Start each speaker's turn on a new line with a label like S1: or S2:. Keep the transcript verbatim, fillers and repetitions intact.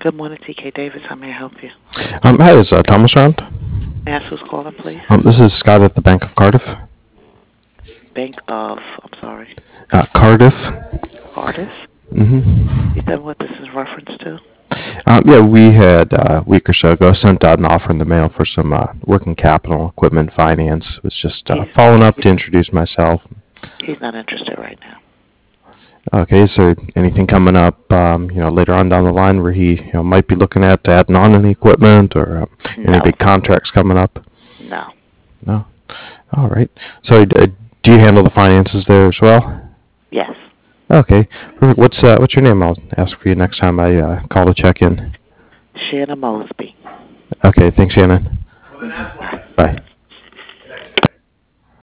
S1: Good morning, T K Davis. How may I help you?
S2: Um, hi, is uh, Thomas around?
S1: May I ask who's calling, please?
S2: Um, this is Scott at the Bank of Cardiff.
S1: Bank of, I'm sorry,
S2: Uh, Cardiff.
S1: Artist?
S2: Mm-hmm.
S1: You said what this is reference to?
S2: Um, yeah, we had uh, a week or so ago sent out an offer in the mail for some uh, working capital equipment finance. Was just uh,
S1: He's,
S2: following up
S1: he's,
S2: to introduce myself.
S1: he's not interested right now.
S2: Okay, is there anything coming up, um, you know, later on down the line where he, you know, might be looking at adding on any equipment or um, any
S1: No,
S2: big contracts coming up?
S1: no.
S2: No. All right. So, uh, do you handle the finances there as well?
S1: Yes.
S2: Okay. Perfect. What's uh, what's your name? I'll ask for you next time I uh, call to check in.
S1: Shanna Mosby.
S2: Okay. Thanks, Shannon.
S1: Mm-hmm.